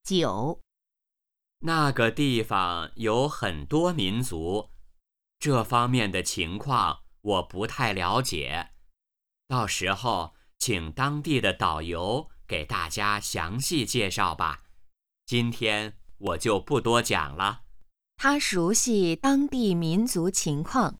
9。 那个地方有很多民族，这方面的情况我不太了解，到时候请当地的导游给大家详细介绍吧。今天我就不多讲了。 他熟悉当地民族情况。